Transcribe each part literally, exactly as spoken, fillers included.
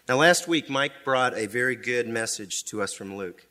Now, last week, Mike brought a very good message to us from Luke.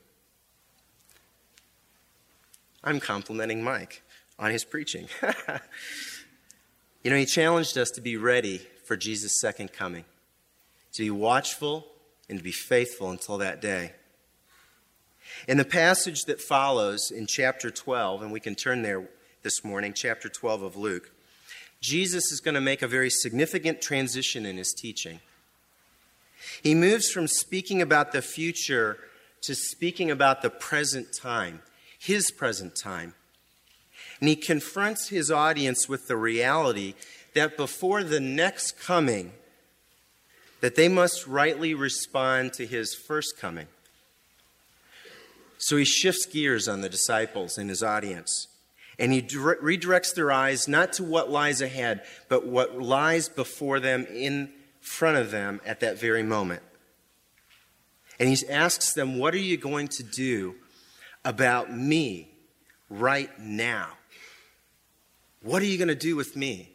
I'm complimenting Mike on his preaching. You know, he challenged us to be ready for Jesus' second coming, to be watchful and to be faithful until that day. In the passage that follows in chapter twelve, and we can turn there this morning, chapter twelve of Luke, Jesus is going to make a very significant transition in his teaching. He moves from speaking about the future to speaking about the present time, his present time. And he confronts his audience with the reality that before the next coming, that they must rightly respond to his first coming. So he shifts gears on the disciples and his audience. And he dire- redirects their eyes not to what lies ahead, but what lies before them, in front of them at that very moment. And he asks them, what are you going to do about me right now? What are you going to do with me?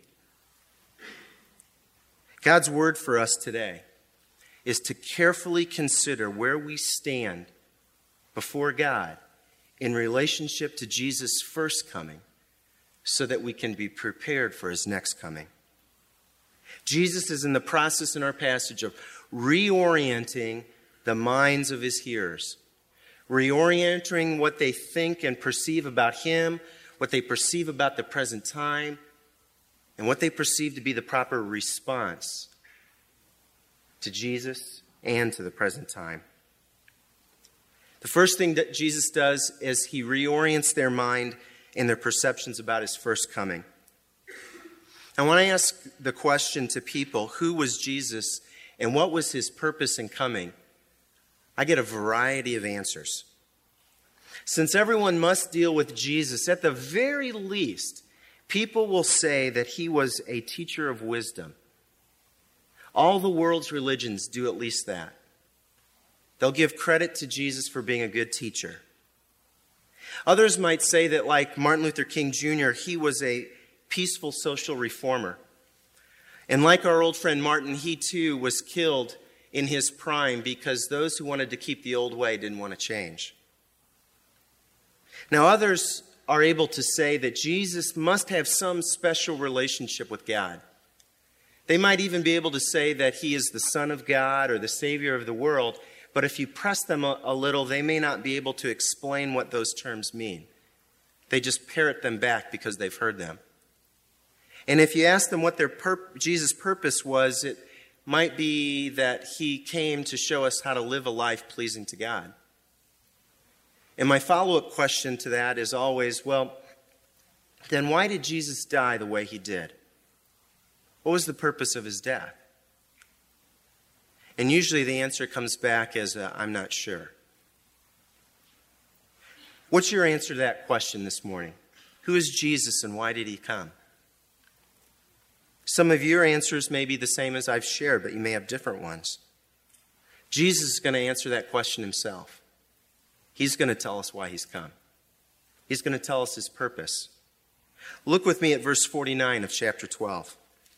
God's word for us today is to carefully consider where we stand before God in relationship to Jesus' first coming so that we can be prepared for his next coming. Jesus is in the process in our passage of reorienting the minds of his hearers, reorienting what they think and perceive about him, what they perceive about the present time, and what they perceive to be the proper response to Jesus and to the present time. The first thing that Jesus does is he reorients their mind and their perceptions about his first coming. And when I ask the question to people, who was Jesus and what was his purpose in coming, I get a variety of answers. Since everyone must deal with Jesus, at the very least, people will say that he was a teacher of wisdom. All the world's religions do at least that. They'll give credit to Jesus for being a good teacher. Others might say that, like Martin Luther King Junior, he was a peaceful social reformer. And like our old friend Martin, he too was killed in his prime because those who wanted to keep the old way didn't want to change. Now, others are able to say that Jesus must have some special relationship with God. They might even be able to say that he is the Son of God or the Savior of the world, but if you press them a, a little, they may not be able to explain what those terms mean. They just parrot them back because they've heard them. And if you ask them what their pur- Jesus' purpose was, it might be that he came to show us how to live a life pleasing to God. And my follow-up question to that is always, well, then why did Jesus die the way he did? What was the purpose of his death? And usually the answer comes back as, a, I'm not sure. What's your answer to that question this morning? Who is Jesus and why did he come? Some of your answers may be the same as I've shared, but you may have different ones. Jesus is going to answer that question himself. He's going to tell us why he's come. He's going to tell us his purpose. Look with me at verse forty-nine of chapter twelve.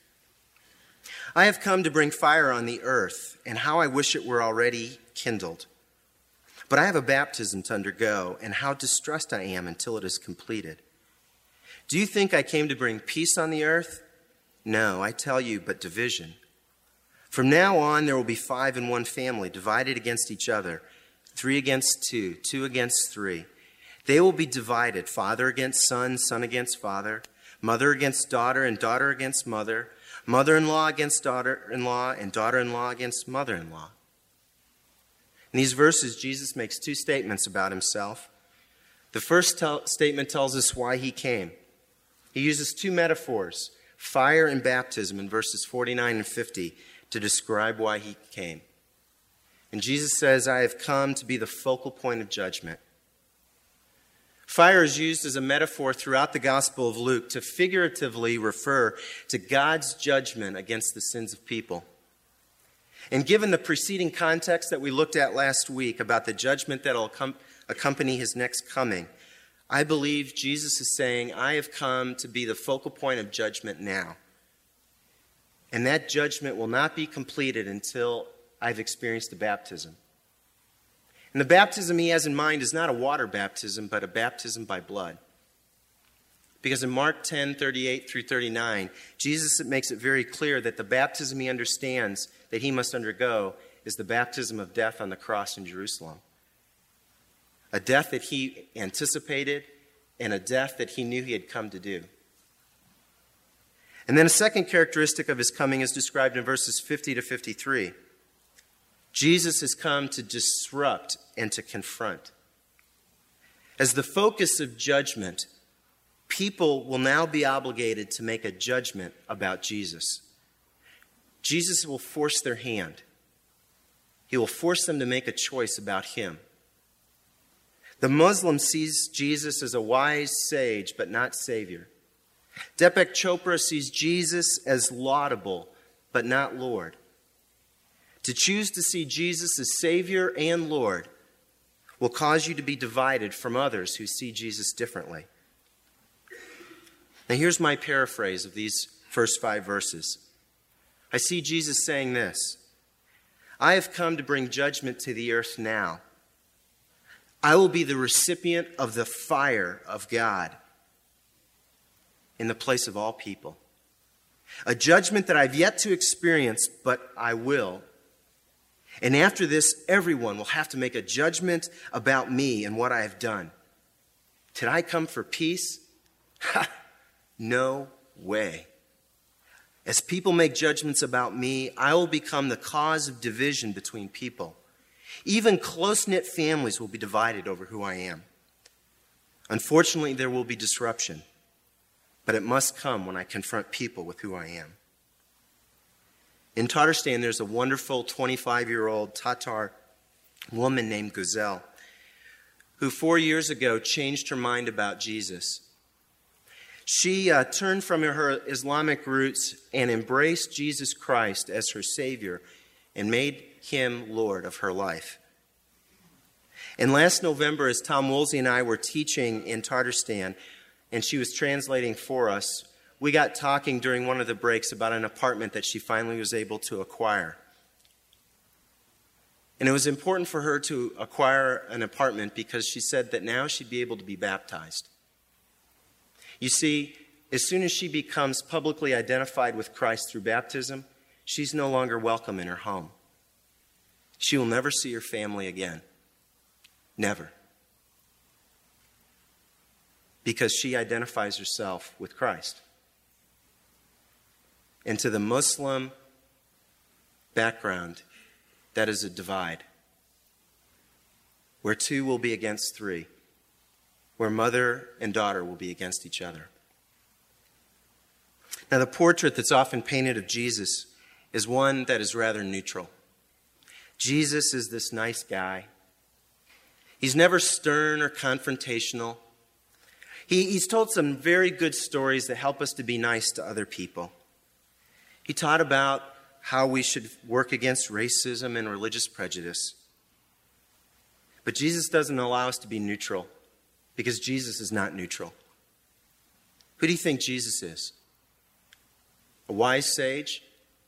I have come to bring fire on the earth, and how I wish it were already kindled. But I have a baptism to undergo, and how distressed I am until it is completed. Do you think I came to bring peace on the earth? No, I tell you, but division. From now on, there will be five in one family, divided against each other, three against two, two against three. They will be divided, father against son, son against father, mother against daughter, and daughter against mother, mother-in-law against daughter-in-law, and daughter-in-law against mother-in-law. In these verses, Jesus makes two statements about himself. The first tel- statement tells us why he came. He uses two metaphors, fire and baptism, in verses forty-nine and fifty, to describe why he came. And Jesus says, I have come to be the focal point of judgment. Fire is used as a metaphor throughout the Gospel of Luke to figuratively refer to God's judgment against the sins of people. And given the preceding context that we looked at last week about the judgment that will accompany his next coming, I believe Jesus is saying, I have come to be the focal point of judgment now. And that judgment will not be completed until I've experienced a baptism. And the baptism he has in mind is not a water baptism, but a baptism by blood. Because in Mark ten, thirty-eight through thirty-nine, Jesus makes it very clear that the baptism he understands that he must undergo is the baptism of death on the cross in Jerusalem. A death that he anticipated and a death that he knew he had come to do. And then a second characteristic of his coming is described in verses fifty to fifty-three. Jesus has come to disrupt and to confront. As the focus of judgment, people will now be obligated to make a judgment about Jesus. Jesus will force their hand. He will force them to make a choice about him. The Muslim sees Jesus as a wise sage, but not Savior. Deepak Chopra sees Jesus as laudable, but not Lord. To choose to see Jesus as Savior and Lord will cause you to be divided from others who see Jesus differently. Now here's my paraphrase of these first five verses. I see Jesus saying this: I have come to bring judgment to the earth now. I will be the recipient of the fire of God in the place of all people. A judgment that I've yet to experience, but I will. And after this, everyone will have to make a judgment about me and what I have done. Did I come for peace? Ha! No way. As people make judgments about me, I will become the cause of division between people. Even close-knit families will be divided over who I am. Unfortunately, there will be disruption, but it must come when I confront people with who I am. In Tatarstan, there's a wonderful twenty-five-year-old Tatar woman named Güzel who four years ago changed her mind about Jesus. She uh, turned from her Islamic roots and embraced Jesus Christ as her Savior and made him Lord of her life. And last November, as Tom Woolsey and I were teaching in Tatarstan, and she was translating for us, we got talking during one of the breaks about an apartment that she finally was able to acquire. And it was important for her to acquire an apartment because she said that now she'd be able to be baptized. You see, as soon as she becomes publicly identified with Christ through baptism, she's no longer welcome in her home. She will never see her family again. Never. Because she identifies herself with Christ. And to the Muslim background, that is a divide. Where two will be against three. Where mother and daughter will be against each other. Now, the portrait that's often painted of Jesus is one that is rather neutral. Jesus is this nice guy. He's never stern or confrontational. He, he's told some very good stories that help us to be nice to other people. He taught about how we should work against racism and religious prejudice. But Jesus doesn't allow us to be neutral because Jesus is not neutral. Who do you think Jesus is? A wise sage?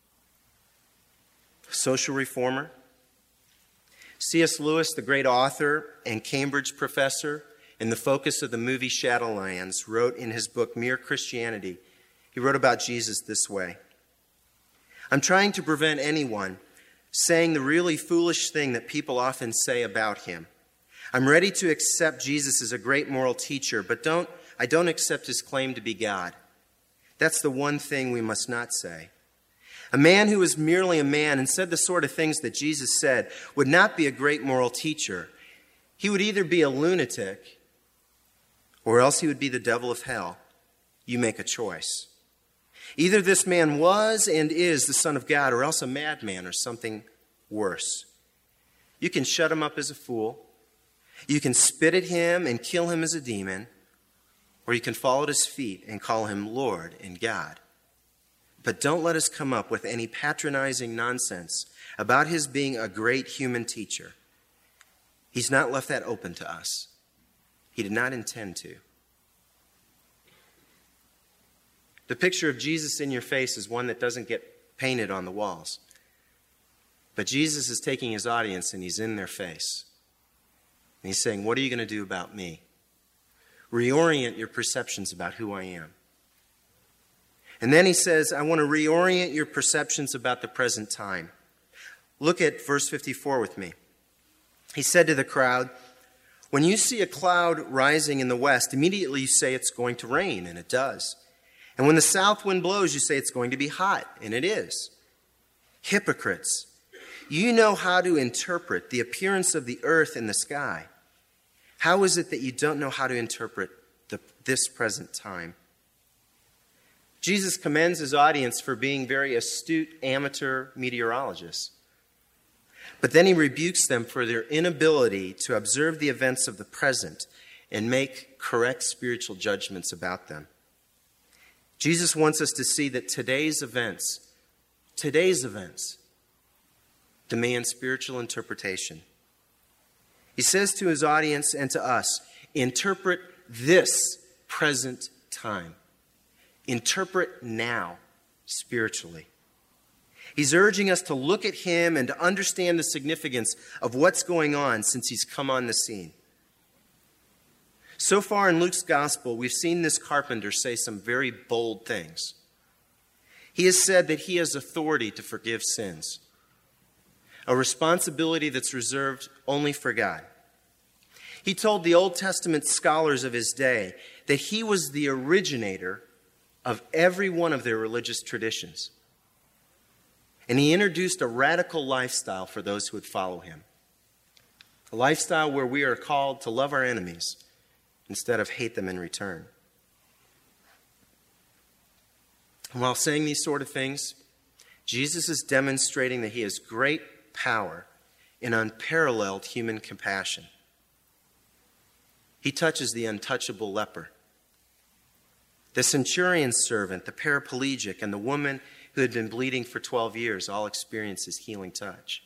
A social reformer? C S Lewis, the great author and Cambridge professor and the focus of the movie Shadowlands, wrote in his book Mere Christianity, he wrote about Jesus this way: I'm trying to prevent anyone saying the really foolish thing that people often say about him. I'm ready to accept Jesus as a great moral teacher, but don't, I don't accept his claim to be God. That's the one thing we must not say. A man who was merely a man and said the sort of things that Jesus said would not be a great moral teacher. He would either be a lunatic or else he would be the devil of hell. You make a choice. Either this man was and is the Son of God or else a madman or something worse. You can shut him up as a fool. You can spit at him and kill him as a demon. Or you can fall at his feet and call him Lord and God. But don't let us come up with any patronizing nonsense about his being a great human teacher. He's not left that open to us. He did not intend to. The picture of Jesus in your face is one that doesn't get painted on the walls. But Jesus is taking his audience and he's in their face. And he's saying, what are you going to do about me? Reorient your perceptions about who I am. And then he says, I want to reorient your perceptions about the present time. Look at verse fifty-four with me. He said to the crowd, when you see a cloud rising in the west, immediately you say it's going to rain, and it does. And when the south wind blows, you say it's going to be hot, and it is. Hypocrites, you know how to interpret the appearance of the earth and the sky. How is it that you don't know how to interpret the, this present time? Jesus commends his audience for being very astute amateur meteorologists. But then he rebukes them for their inability to observe the events of the present and make correct spiritual judgments about them. Jesus wants us to see that today's events, today's events, demand spiritual interpretation. He says to his audience and to us, interpret this present time. Interpret now spiritually. He's urging us to look at him and to understand the significance of what's going on since he's come on the scene. So far in Luke's gospel, we've seen this carpenter say some very bold things. He has said that he has authority to forgive sins, a responsibility that's reserved only for God. He told the Old Testament scholars of his day that he was the originator of every one of their religious traditions. And he introduced a radical lifestyle for those who would follow him. A lifestyle where we are called to love our enemies instead of hate them in return. And while saying these sort of things, Jesus is demonstrating that he has great power and unparalleled human compassion. He touches the untouchable leper, the centurion's servant, the paraplegic, and the woman who had been bleeding for twelve years all experience his healing touch.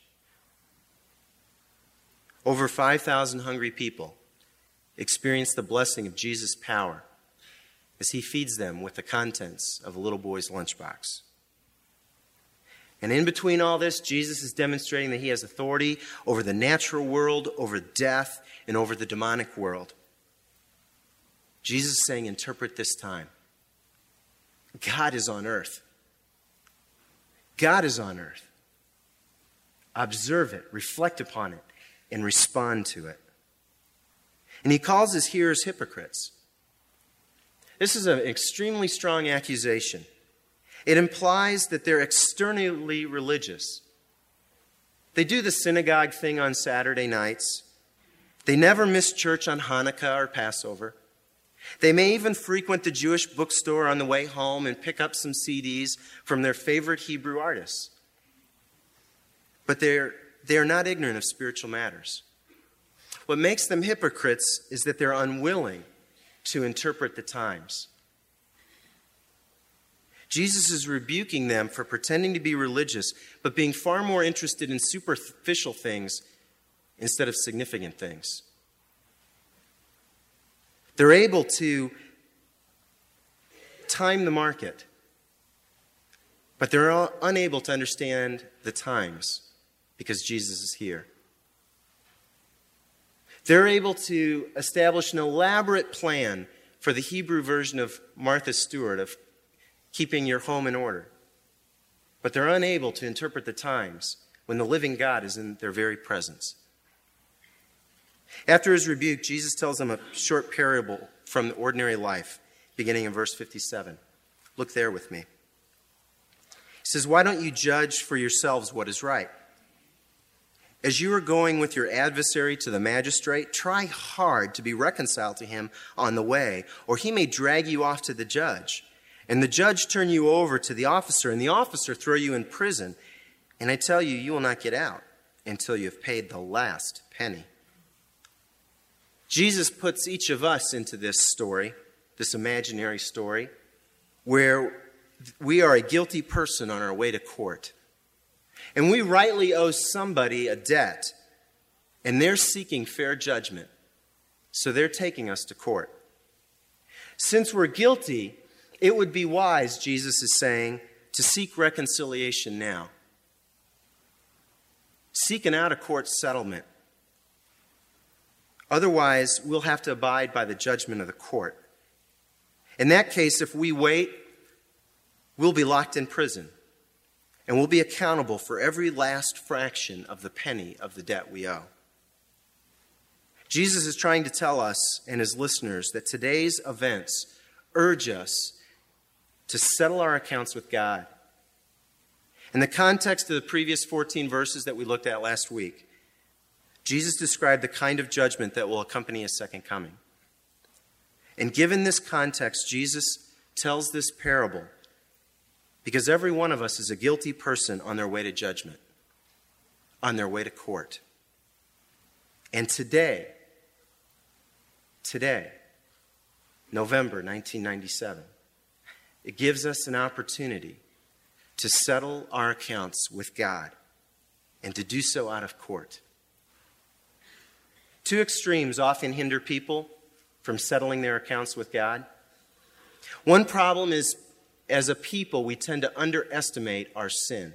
Over five thousand hungry people experience the blessing of Jesus' power as he feeds them with the contents of a little boy's lunchbox. And in between all this, Jesus is demonstrating that he has authority over the natural world, over death, and over the demonic world. Jesus is saying, interpret this time. God is on earth. God is on earth. Observe it, reflect upon it, and respond to it. And he calls his hearers hypocrites. This is an extremely strong accusation. It implies that they're externally religious. They do the synagogue thing on Saturday nights. They never miss church on Hanukkah or Passover. They may even frequent the Jewish bookstore on the way home and pick up some C Ds from their favorite Hebrew artists. But they're, they're not ignorant of spiritual matters. What makes them hypocrites is that they're unwilling to interpret the times. Jesus is rebuking them for pretending to be religious, but being far more interested in superficial things instead of significant things. They're able to time the market, but they're unable to understand the times because Jesus is here. They're able to establish an elaborate plan for the Hebrew version of Martha Stewart of keeping your home in order, but they're unable to interpret the times when the living God is in their very presence. After his rebuke, Jesus tells them a short parable from the ordinary life, beginning in verse fifty-seven. Look there with me. He says, "Why don't you judge for yourselves what is right? As you are going with your adversary to the magistrate, try hard to be reconciled to him on the way, or he may drag you off to the judge, and the judge turn you over to the officer, and the officer throw you in prison. And I tell you, you will not get out until you have paid the last penny." Jesus puts each of us into this story, this imaginary story, where we are a guilty person on our way to court. And we rightly owe somebody a debt, and they're seeking fair judgment. So they're taking us to court. Since we're guilty, it would be wise, Jesus is saying, to seek reconciliation now. seek an out-of-court settlement. Otherwise, we'll have to abide by the judgment of the court. In that case, if we wait, we'll be locked in prison, and we'll be accountable for every last fraction of the penny of the debt we owe. Jesus is trying to tell us and his listeners that today's events urge us to settle our accounts with God. In the context of the previous fourteen verses that we looked at last week, Jesus described the kind of judgment that will accompany his second coming. And given this context, Jesus tells this parable because every one of us is a guilty person on their way to judgment, on their way to court. And today, today, November nineteen ninety-seven, it gives us an opportunity to settle our accounts with God and to do so out of court. Two extremes often hinder people from settling their accounts with God. One problem is, as a people, we tend to underestimate our sin.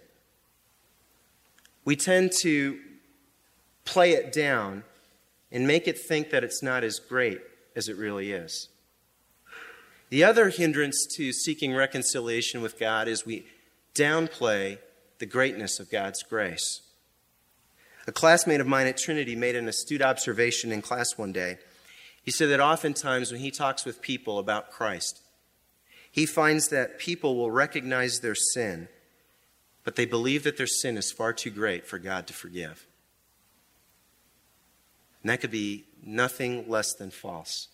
We tend to play it down and make it think that it's not as great as it really is. The other hindrance to seeking reconciliation with God is we downplay the greatness of God's grace. A classmate of mine at Trinity made an astute observation in class one day. He said that oftentimes when he talks with people about Christ, he finds that people will recognize their sin, but they believe that their sin is far too great for God to forgive. And that could be nothing less than false.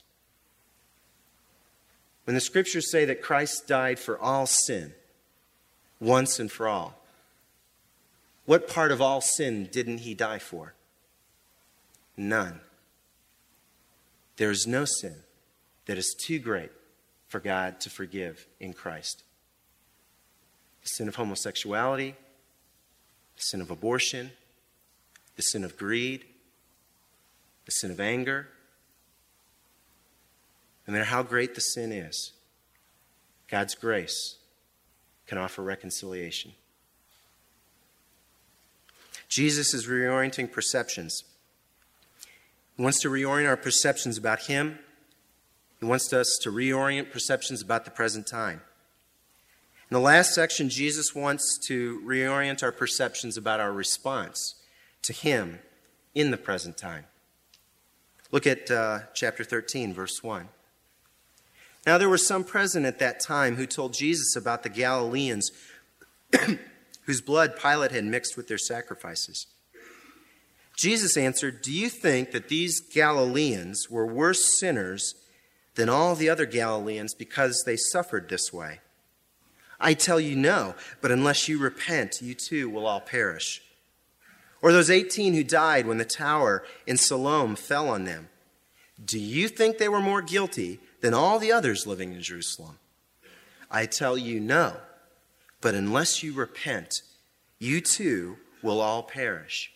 When the scriptures say that Christ died for all sin, once and for all, what part of all sin didn't he die for? None. There is no sin that is too great for God to forgive in Christ. The sin of homosexuality, the sin of abortion, the sin of greed, the sin of anger. No matter how great the sin is, God's grace can offer reconciliation. Jesus is reorienting perceptions. He wants to reorient our perceptions about him. He wants us to reorient perceptions about the present time. In the last section, Jesus wants to reorient our perceptions about our response to him in the present time. Look at uh, chapter thirteen, verse one. Now there were some present at that time who told Jesus about the Galileans whose blood Pilate had mixed with their sacrifices. Jesus answered, "Do you think that these Galileans were worse sinners than all the other Galileans because they suffered this way? I tell you no, but unless you repent, you too will all perish. Or those eighteen who died when the tower in Siloam fell on them. Do you think they were more guilty than all the others living in Jerusalem? I tell you no, but unless you repent, you too will all perish."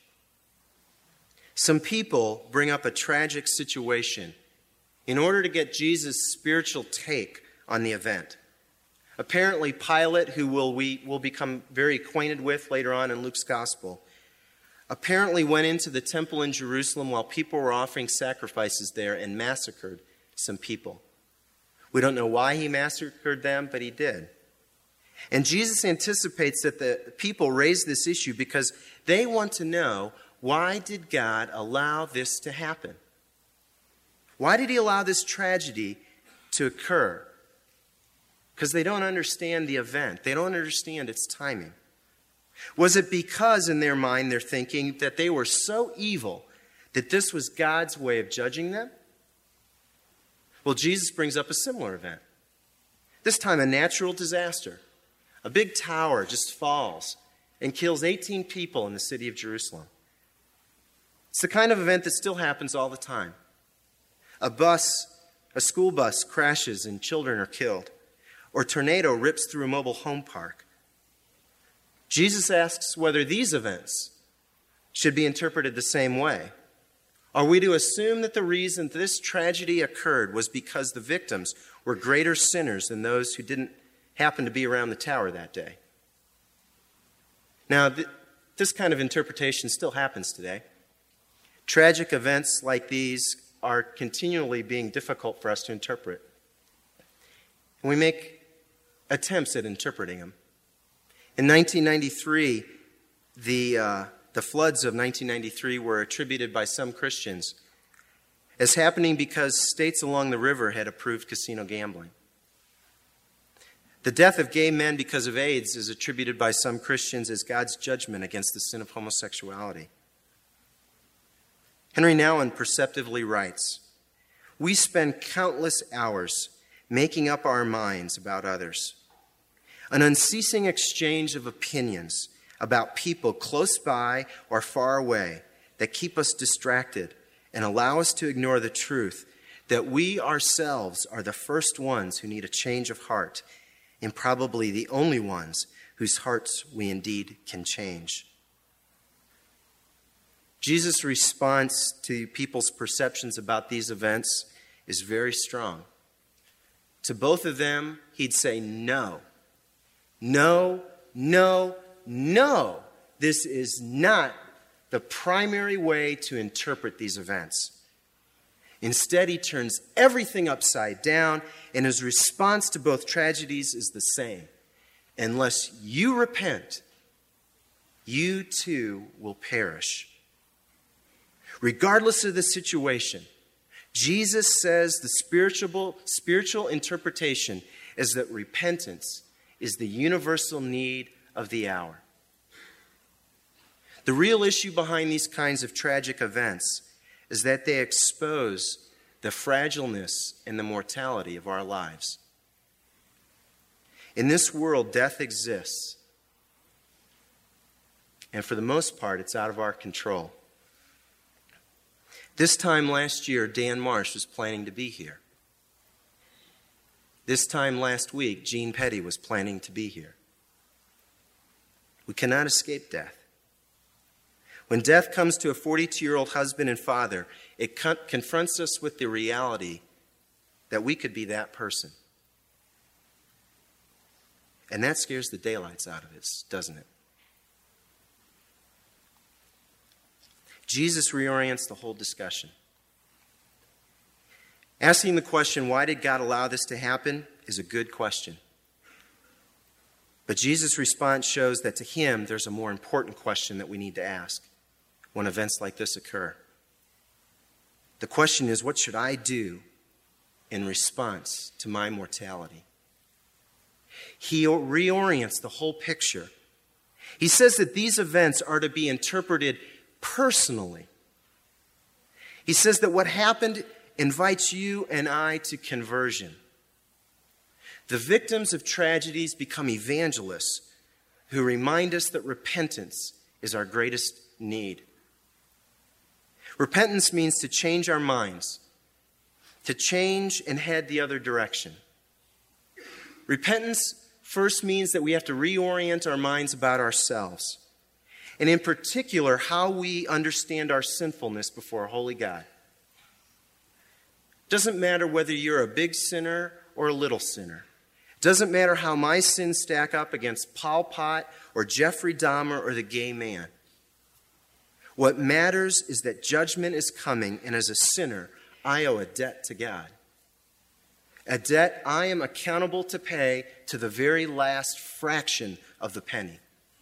Some people bring up a tragic situation in order to get Jesus' spiritual take on the event. Apparently, Pilate, who will we will become very acquainted with later on in Luke's gospel, apparently went into the temple in Jerusalem while people were offering sacrifices there and massacred some people. We don't know why he massacred them, but he did. And Jesus anticipates that the people raise this issue because they want to know, why did God allow this to happen? Why did he allow this tragedy to occur? Because they don't understand the event. They don't understand its timing. Was it because, in their mind, they're thinking that they were so evil that this was God's way of judging them? Well, Jesus brings up a similar event. This time, a natural disaster. A big tower just falls and kills eighteen people in the city of Jerusalem. It's the kind of event that still happens all the time. A bus, a school bus crashes and children are killed. Or a tornado rips through a mobile home park. Jesus asks whether these events should be interpreted the same way. Are we to assume that the reason this tragedy occurred was because the victims were greater sinners than those who didn't happen to be around the tower that day? Now, th- This kind of interpretation still happens today. Tragic events like these are continually being difficult for us to interpret. And we make attempts at interpreting them. In nineteen ninety-three, the, uh, the floods of nineteen ninety-three were attributed by some Christians as happening because states along the river had approved casino gambling. The death of gay men because of AIDS is attributed by some Christians as God's judgment against the sin of homosexuality. Henry Nouwen perceptively writes, "We spend countless hours making up our minds about others. An unceasing exchange of opinions about people close by or far away that keep us distracted and allow us to ignore the truth that we ourselves are the first ones who need a change of heart and probably the only ones whose hearts we indeed can change." Jesus' response to people's perceptions about these events is very strong. To both of them, he'd say, no, no, no, no. This is not the primary way to interpret these events. Instead, he turns everything upside down, and his response to both tragedies is the same. Unless you repent, you too will perish. Regardless of the situation, Jesus says the spiritual, spiritual interpretation is that repentance is the universal need of the hour. The real issue behind these kinds of tragic events is that they expose the fragileness and the mortality of our lives. In this world, death exists, and for the most part, it's out of our control. This time last year, Dan Marsh was planning to be here. This time last week, Gene Petty was planning to be here. We cannot escape death. When death comes to a forty-two-year-old husband and father, it con- confronts us with the reality that we could be that person. And that scares the daylights out of us, doesn't it? Jesus reorients the whole discussion. Asking the question, why did God allow this to happen, is a good question. But Jesus' response shows that to him, there's a more important question that we need to ask when events like this occur. The question is, what should I do in response to my mortality? He reorients the whole picture. He says that these events are to be interpreted personally. He says that what happened invites you and I to conversion. The victims of tragedies become evangelists who remind us that repentance is our greatest need. Repentance means to change our minds, to change and head the other direction. Repentance first means that we have to reorient our minds about ourselves, and in particular, how we understand our sinfulness before a holy God. It doesn't matter whether you're a big sinner or a little sinner. It doesn't matter how my sins stack up against Pol Pot or Jeffrey Dahmer or the gay man. What matters is that judgment is coming, and as a sinner, I owe a debt to God. A debt I am accountable to pay to the very last fraction of the penny.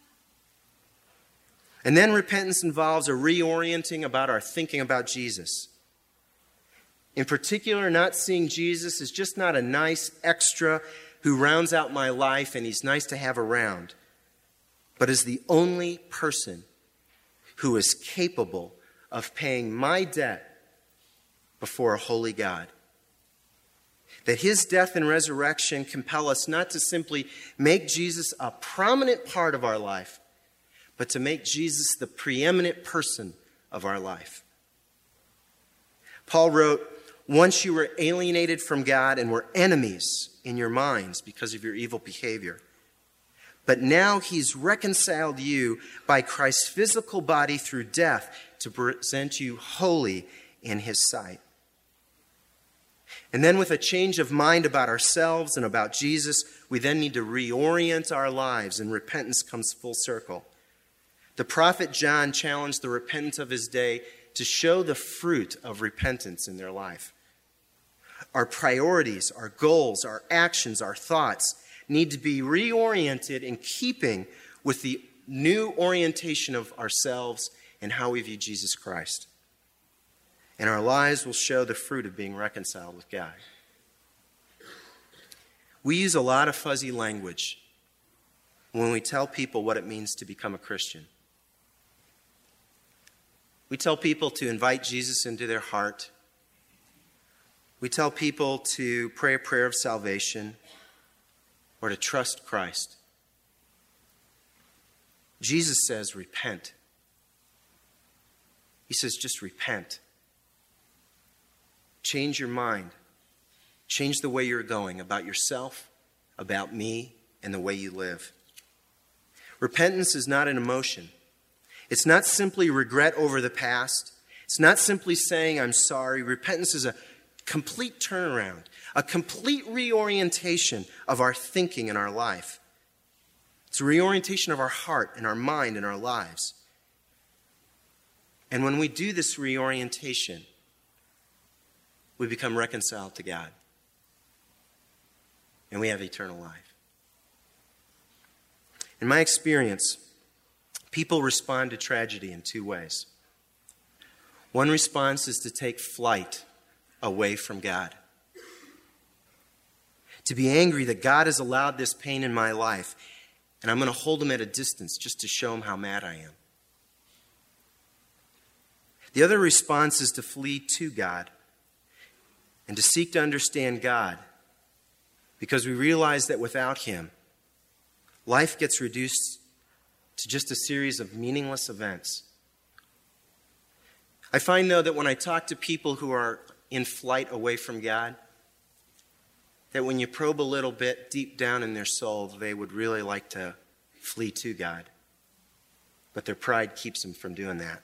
And then repentance involves a reorienting about our thinking about Jesus. In particular, not seeing Jesus as just not a nice extra who rounds out my life and he's nice to have around, but as the only person who is capable of paying my debt before a holy God. That his death and resurrection compel us not to simply make Jesus a prominent part of our life, but to make Jesus the preeminent person of our life. Paul wrote, "Once you were alienated from God and were enemies in your minds because of your evil behavior. But now he's reconciled you by Christ's physical body through death to present you holy in his sight." And then with a change of mind about ourselves and about Jesus, we then need to reorient our lives, and repentance comes full circle. The prophet John challenged the repentant of his day to show the fruit of repentance in their life. Our priorities, our goals, our actions, our thoughts need to be reoriented in keeping with the new orientation of ourselves and how we view Jesus Christ. And our lives will show the fruit of being reconciled with God. We use a lot of fuzzy language when we tell people what it means to become a Christian. We tell people to invite Jesus into their heart. We tell people to pray a prayer of salvation or to trust Christ. Jesus says, repent. He says, just repent. Change your mind. Change the way you're going about yourself, about me, and the way you live. Repentance is not an emotion. It's not simply regret over the past. It's not simply saying, I'm sorry. Repentance is a complete turnaround, a complete reorientation of our thinking and our life. It's a reorientation of our heart and our mind and our lives. And when we do this reorientation, we become reconciled to God. And we have eternal life. In my experience, people respond to tragedy in two ways. One response is to take flight away from God. To be angry that God has allowed this pain in my life, and I'm going to hold him at a distance just to show him how mad I am. The other response is to flee to God and to seek to understand God, because we realize that without him, life gets reduced to just a series of meaningless events. I find, though, that when I talk to people who are in flight away from God, that when you probe a little bit deep down in their soul, they would really like to flee to God. But their pride keeps them from doing that.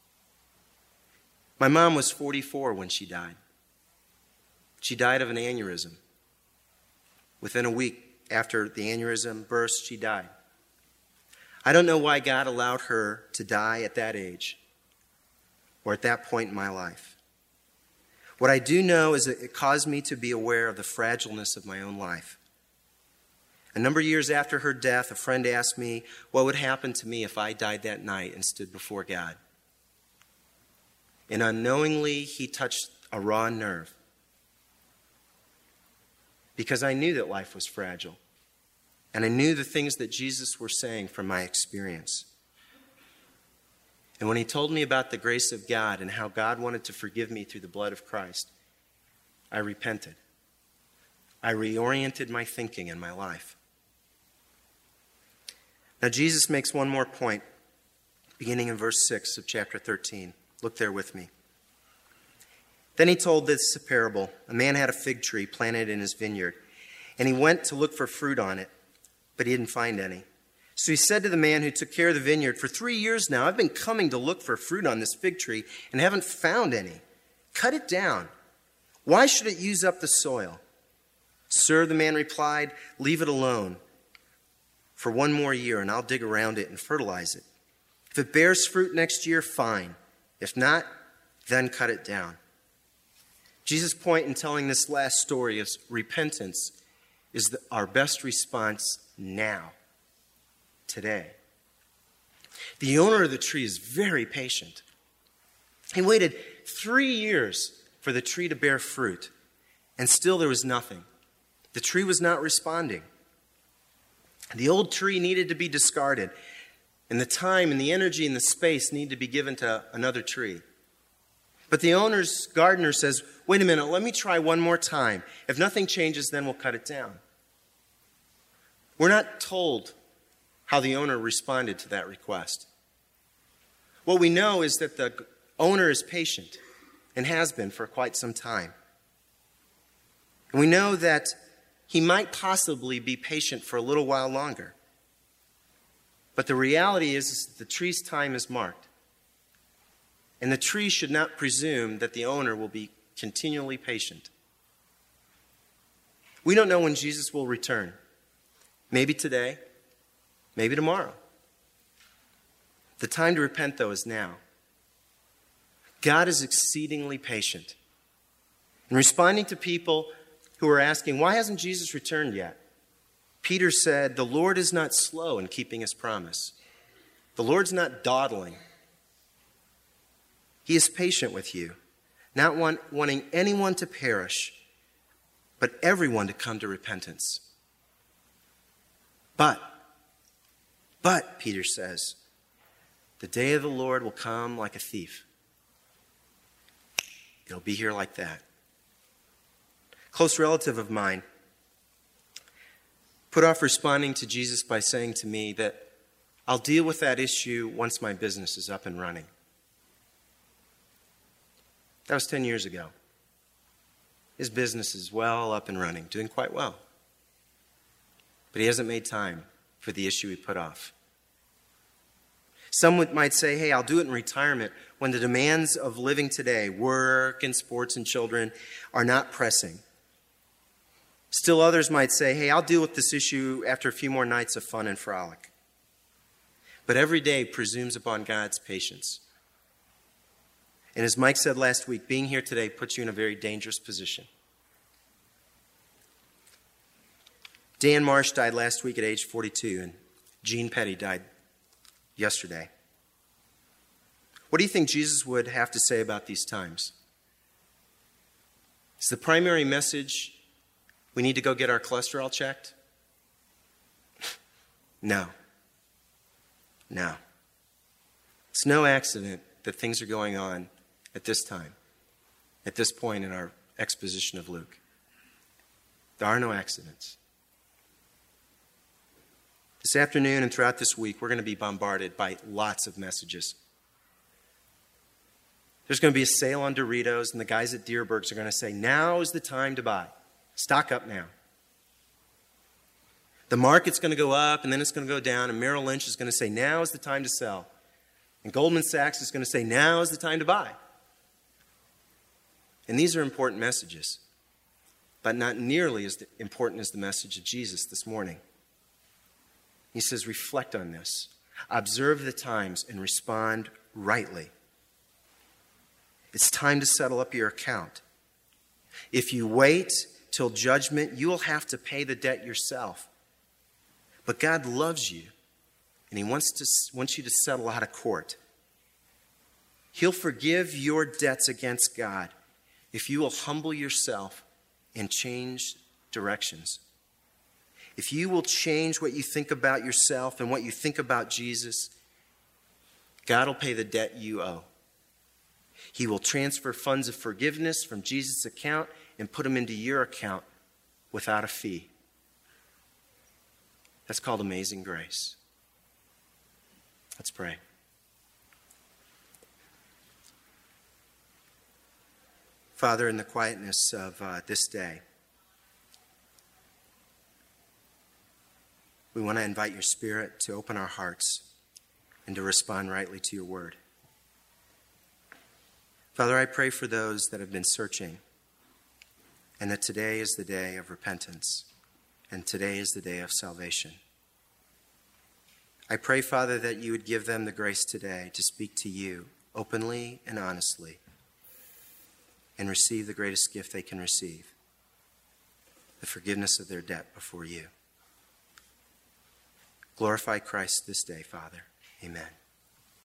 My mom was forty-four when she died. She died of an aneurysm. Within a week after the aneurysm burst, she died. I don't know why God allowed her to die at that age or at that point in my life. What I do know is that it caused me to be aware of the fragileness of my own life. A number of years after her death, a friend asked me what would happen to me if I died that night and stood before God. And unknowingly, he touched a raw nerve. Because I knew that life was fragile. And I knew the things that Jesus were saying from my experience. And when he told me about the grace of God and how God wanted to forgive me through the blood of Christ, I repented. I reoriented my thinking and my life. Now Jesus makes one more point, beginning in verse six of chapter thirteen. Look there with me. Then he told this parable. A man had a fig tree planted in his vineyard, and he went to look for fruit on it, but he didn't find any. So he said to the man who took care of the vineyard, for three years now, I've been coming to look for fruit on this fig tree and haven't found any. Cut it down. Why should it use up the soil? Sir, the man replied, leave it alone for one more year, and I'll dig around it and fertilize it. If it bears fruit next year, fine. If not, then cut it down. Jesus' point in telling this last story is repentance is the, our best response now, today. The owner of the tree is very patient. He waited three years for the tree to bear fruit, and still there was nothing. The tree was not responding. The old tree needed to be discarded, and the time and the energy and the space need to be given to another tree. But the owner's gardener says, wait a minute, let me try one more time. If nothing changes, then we'll cut it down. We're not told how the owner responded to that request. What we know is that the owner is patient and has been for quite some time. And we know that he might possibly be patient for a little while longer. But the reality is, is that the tree's time is marked. And the tree should not presume that the owner will be continually patient. We don't know when Jesus will return. Maybe today, maybe tomorrow. The time to repent, though, is now. God is exceedingly patient. In responding to people who are asking, why hasn't Jesus returned yet? Peter said, the Lord is not slow in keeping his promise. The Lord's not dawdling. He is patient with you, not want, wanting anyone to perish, but everyone to come to repentance. But, but, Peter says, the day of the Lord will come like a thief. It'll be here like that. A close relative of mine put off responding to Jesus by saying to me that I'll deal with that issue once my business is up and running. That was ten years ago. His business is well up and running, doing quite well. But he hasn't made time for the issue he put off. Some might say, hey, I'll do it in retirement when the demands of living today, work and sports and children, are not pressing. Still others might say, hey, I'll deal with this issue after a few more nights of fun and frolic. But every day presumes upon God's patience. And as Mike said last week, being here today puts you in a very dangerous position. Dan Marsh died last week at age forty-two, and Gene Petty died yesterday. What do you think Jesus would have to say about these times? Is the primary message we need to go get our cholesterol checked? No. No. It's no accident that things are going on at this time, at this point in our exposition of Luke. There are no accidents. This afternoon and throughout this week, we're going to be bombarded by lots of messages. There's going to be a sale on Doritos, and the guys at Dierbergs are going to say, now is the time to buy. Stock up now. The market's going to go up, and then it's going to go down, and Merrill Lynch is going to say, now is the time to sell. And Goldman Sachs is going to say, now is the time to buy. And these are important messages, but not nearly as important as the message of Jesus this morning. He says, reflect on this. Observe the times and respond rightly. It's time to settle up your account. If you wait till judgment, you will have to pay the debt yourself. But God loves you, and he wants to wants you to settle out of court. He'll forgive your debts against God if you will humble yourself and change directions. If you will change what you think about yourself and what you think about Jesus, God will pay the debt you owe. He will transfer funds of forgiveness from Jesus' account and put them into your account without a fee. That's called amazing grace. Let's pray. Father, in the quietness of uh, this day, we want to invite your Spirit to open our hearts and to respond rightly to your word. Father, I pray for those that have been searching, and that today is the day of repentance, and today is the day of salvation. I pray, Father, that you would give them the grace today to speak to you openly and honestly, and receive the greatest gift they can receive, the forgiveness of their debt before you. Glorify Christ this day, Father. Amen.